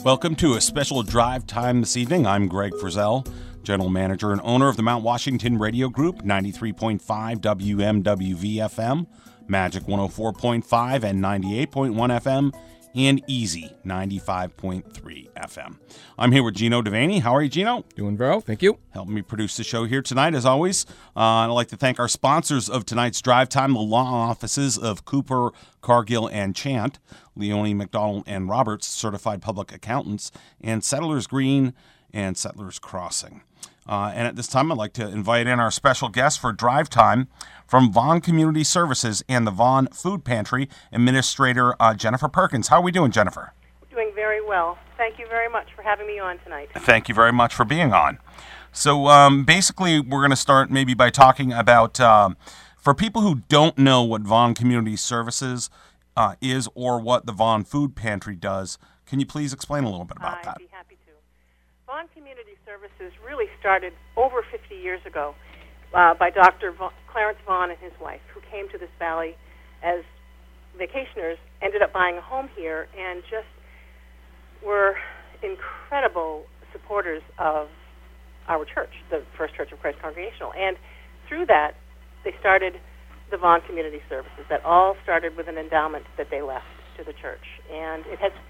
Welcome to a special drive time this evening. I'm Greg Frizzell, General Manager and owner of the Mount Washington Radio Group, 93.5 WMWV FM, Magic 104.5 and 98.1 FM, and Easy 95.3 FM. I'm here with Gino Devaney. How are you, Gino? Doing well, thank you. Helping me produce the show here tonight, as always. I'd like to thank our sponsors of tonight's drive time, the law offices of Cooper, Cargill, and Chant, Leone, McDonald, and Roberts, certified public accountants, and Settlers Green and Settlers Crossing. And at this time, I'd like to invite in our special guest for drive time from Vaughan Community Services and the Vaughan Food Pantry, Administrator Jennifer Perkins. How are we doing, Jennifer? Doing very well. Thank you very much for having me on tonight. Thank you very much for being on. So basically, we're going to start maybe by talking about, for people who don't know what Vaughan Community Services is or what the Vaughan Food Pantry does, can you please explain a little bit about that? I'd be happy to. Vaughan Community Services really started over 50 years ago by Dr. Clarence Vaughan and his wife, who came to this valley as vacationers, ended up buying a home here, and just were incredible supporters of our church, the First Church of Christ Congregational. And through that, they started the Vaughan Community Services. That all started with an endowment that they left to the church. And it has,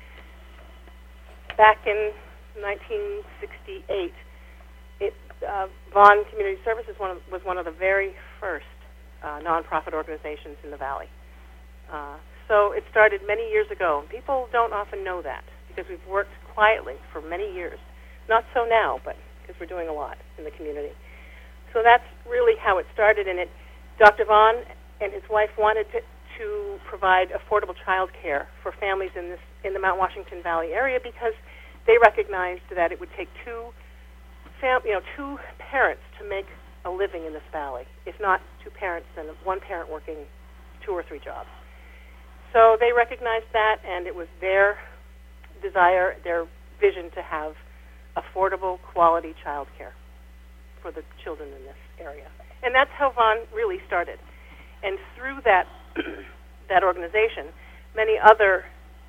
back in 1968, Vaughan Community Services was one of the very first nonprofit organizations in the valley. So it started many years ago. People don't often know that because we've worked quietly for many years. Not so now, but because we're doing a lot in the community. So that's really how it started. And Dr. Vaughan and his wife wanted to provide affordable child care for families in the Mount Washington Valley area because they recognized that it would take two parents to make a living in this valley. If not two parents, then one parent working 2 or 3 jobs. So they recognized that, and it was their desire, their vision to have affordable, quality child care for the children in this area. And that's how Vaughan really started. And through that that organization, many other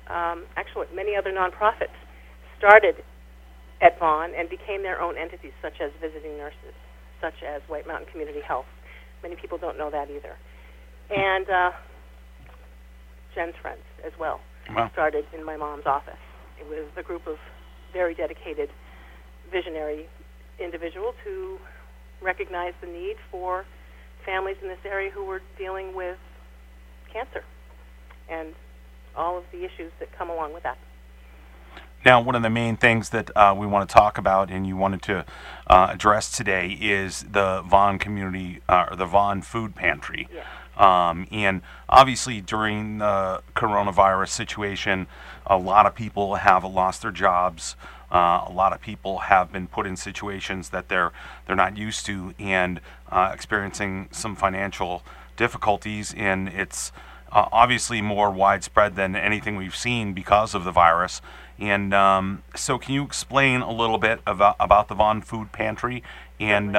nonprofits started at Vaughan and became their own entities, such as Visiting Nurses, such as White Mountain Community Health. Many people don't know that either. And Jen's Friends as well. Wow. Started in my mom's office. It was a group of very dedicated, visionary individuals who recognized the need for families in this area who were dealing with cancer and all of the issues that come along with that. Now, one of the main things that we want to talk about and you wanted to address today is the Vaughan Community, or the Vaughan Food Pantry. Yes. And obviously during the coronavirus situation, a lot of people have lost their jobs. A lot of people have been put in situations that they're not used to and experiencing some financial difficulties, and it's obviously more widespread than anything we've seen because of the virus. And so can you explain a little bit about the Vaughan Food Pantry and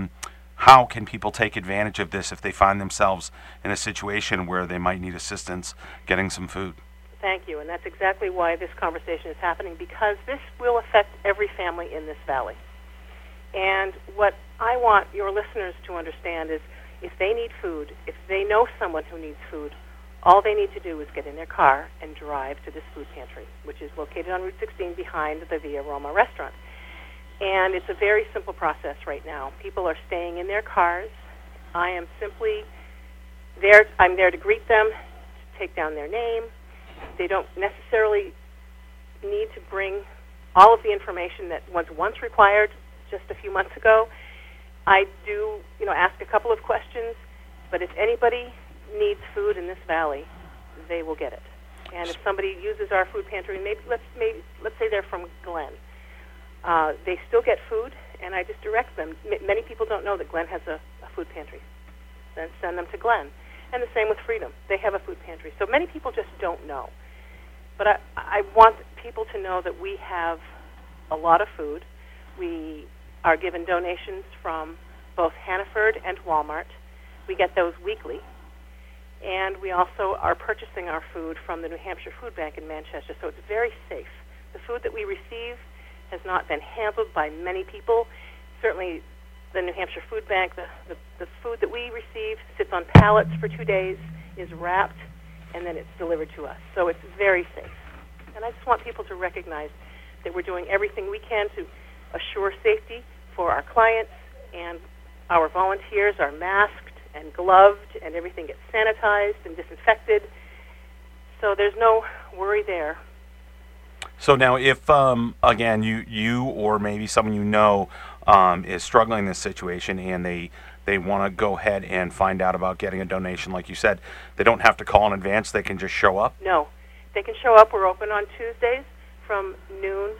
how can people take advantage of this if they find themselves in a situation where they might need assistance getting some food? Thank you, and that's exactly why this conversation is happening, because this will affect every family in this valley. And what I want your listeners to understand is if they need food, if they know someone who needs food, all they need to do is get in their car and drive to this food pantry, which is located on Route 16 behind the Via Roma restaurant. And it's a very simple process right now. People are staying in their cars. I am simply there. I'm there to greet them, to take down their name. They don't necessarily need to bring all of the information that was once required just a few months ago. I do, ask a couple of questions, but if anybody needs food in this valley, they will get it. And if somebody uses our food pantry, let's say they're from Glen, they still get food, and I just direct them. Many people don't know that Glen has a food pantry. Then send them to Glen. And the same with Freedom. They have a food pantry. So many people just don't know. But I want people to know that we have a lot of food. We are given donations from both Hannaford and Walmart. We get those weekly. And we also are purchasing our food from the New Hampshire Food Bank in Manchester. So it's very safe The food that we receive has not been handled by many people. Certainly the New Hampshire Food Bank, the food that we receive sits on pallets for 2 days, is wrapped, and then it's delivered to us. So it's very safe. And I just want people to recognize that we're doing everything we can to assure safety for our clients, and our volunteers are masked and gloved, and everything gets sanitized and disinfected. So there's no worry there. So now if, again, you or maybe someone you know is struggling in this situation and they want to go ahead and find out about getting a donation, like you said, they don't have to call in advance, they can just show up? No. They can show up. We're open on Tuesdays from noon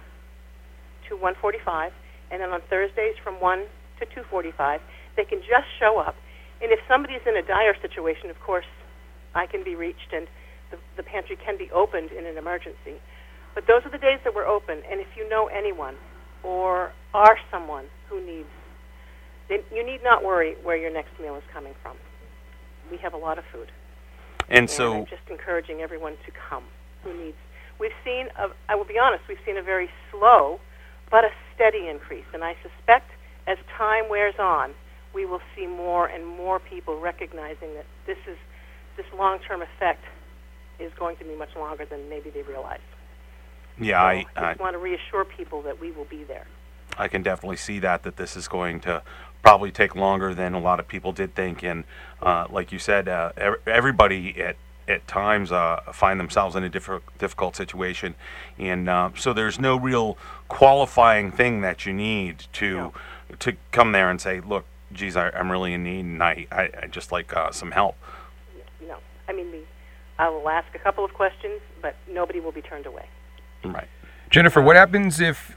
to 1:45, and then on Thursdays from 1 to 2:45. They can just show up. And if somebody's in a dire situation, of course, I can be reached, and the pantry can be opened in an emergency. But those are the days that we're open, and if you know anyone or are someone who needs, then you need not worry where your next meal is coming from. We have a lot of food. And so I'm just encouraging everyone to come who needs. We've seen, I will be honest, we've seen a very slow but a steady increase, and I suspect as time wears on, we will see more and more people recognizing that this long-term effect is going to be much longer than maybe they realize. Yeah, I just want to reassure people that we will be there. I can definitely see that this is going to probably take longer than a lot of people did think. And like you said, everybody at times find themselves in a difficult situation. And so there's no real qualifying thing that you need to come there and say, look, geez, I'm really in need, and I just like some help. No. I mean, I will ask a couple of questions, but nobody will be turned away. Right. Jennifer, what happens if,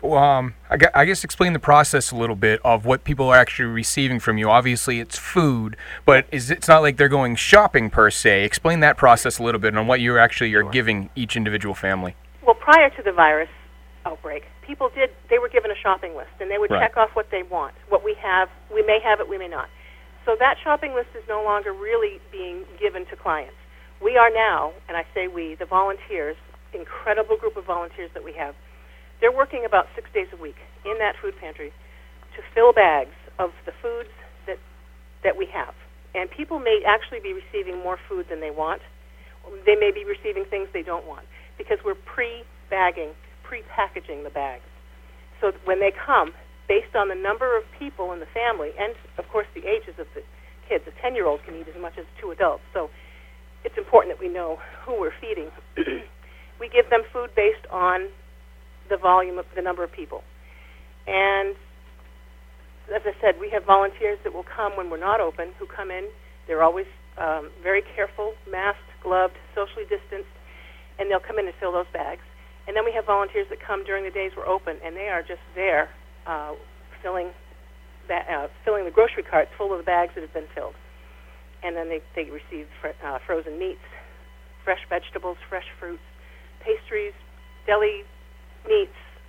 I guess explain the process a little bit of what people are actually receiving from you. Obviously it's food, but it's not like they're going shopping per se. Explain that process a little bit on what you actually are giving each individual family. Well, prior to the virus outbreak, they were given a shopping list, and they would check off what they want, what we have. We may have it, we may not. So that shopping list is no longer really being given to clients. We are now, and I say we, the volunteers, incredible group of volunteers that we have, they're working about 6 days a week in that food pantry to fill bags of the foods that we have. And people may actually be receiving more food than they want. They may be receiving things they don't want because we're pre-packaging the bags. So when they come, based on the number of people in the family and, of course, the ages of the kids, a 10-year-old can eat as much as 2 adults. So it's important that we know who we're feeding. We give them food based on the volume of the number of people. And as I said, we have volunteers that will come when we're not open, who come in. They're always very careful, masked, gloved, socially distanced, and they'll come in and fill those bags. And then we have volunteers that come during the days we're open, and they are just there filling the grocery carts full of the bags that have been filled. And then they receive frozen meats, fresh vegetables, fresh fruits, pastries, deli meats,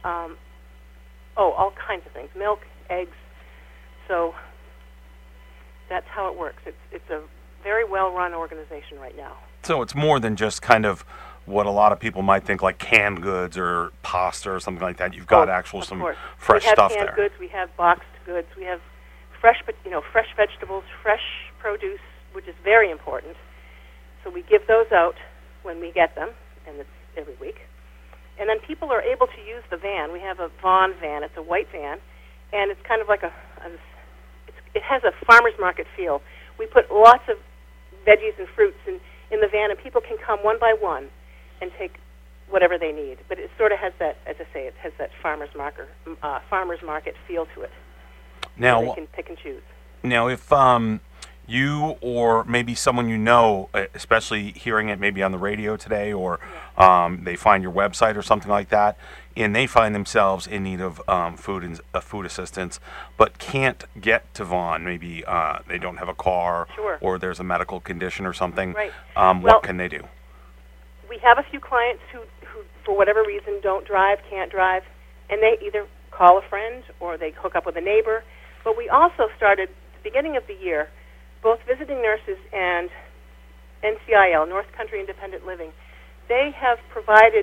all kinds of things, milk, eggs. So that's how it works. It's a very well-run organization right now. So it's more than just kind of what a lot of people might think like canned goods or pasta or something like that. You've got some fresh stuff there. We have canned goods, we have boxed goods, we have fresh vegetables, fresh produce, which is very important. So we give those out when we get them, and it's every week. And then people are able to use the van. We have a Vaughn van. It's a white van, and it's kind of like it has a farmer's market feel. We put lots of veggies and fruits in the van, and people can come one by one and take whatever they need. But it sort of has that, as I say, it has that farmer's market feel to it. Now, so they can pick and choose. Now, if you or maybe someone you know, especially hearing it maybe on the radio today, or they find your website or something like that, and they find themselves in need of food assistance, but can't get to Vaughn. Maybe they don't have a car, or there's a medical condition or something. Right. What can they do? We have a few clients who, for whatever reason, don't drive, can't drive, and they either call a friend or they hook up with a neighbor. But we also started, at the beginning of the year, both visiting nurses and NCIL, North Country Independent Living, they have provided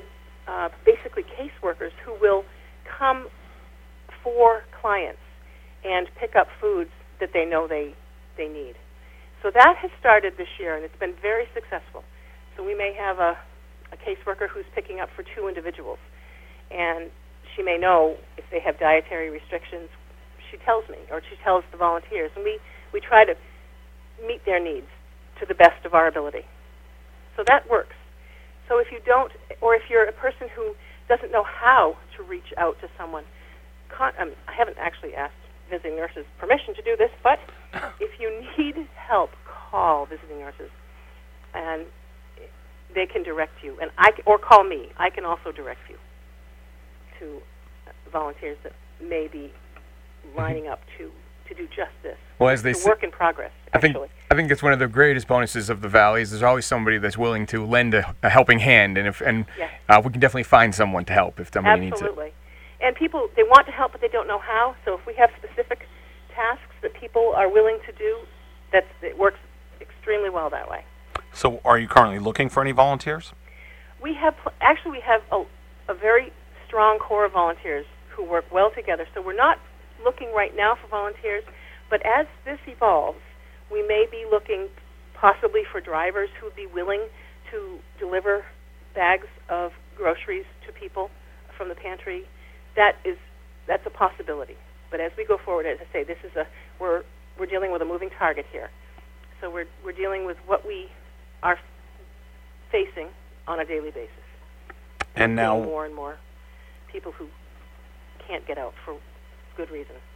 basically caseworkers who will come for clients and pick up foods that they know they need. So that has started this year, and it's been very successful. So we may have a caseworker who's picking up for 2 individuals, and she may know if they have dietary restrictions. She tells me, or she tells the volunteers, and we try to meet their needs to the best of our ability. So that works. So if you don't, or if you're a person who doesn't know how to reach out to someone, I haven't actually asked visiting nurses permission to do this, but if you need help, call visiting nurses, and they can direct you, or call me. I can also direct you to volunteers that may be lining up to do just this. Well, as they it's a work in progress, actually. I think it's one of the greatest bonuses of the Valley is there's always somebody that's willing to lend a helping hand, and we can definitely find someone to help if somebody needs it. Absolutely. And people, they want to help, but they don't know how. So if we have specific tasks that people are willing to do, it works extremely well that way. So are you currently looking for any volunteers? We have a very strong core of volunteers who work well together. So we're not looking right now for volunteers, but as this evolves, we may be looking possibly for drivers who would be willing to deliver bags of groceries to people from the pantry. That's a possibility. But as we go forward, as I say, we're dealing with a moving target here. So we're dealing with what we are facing on a daily basis. And now more and more people who can't get out for good reason.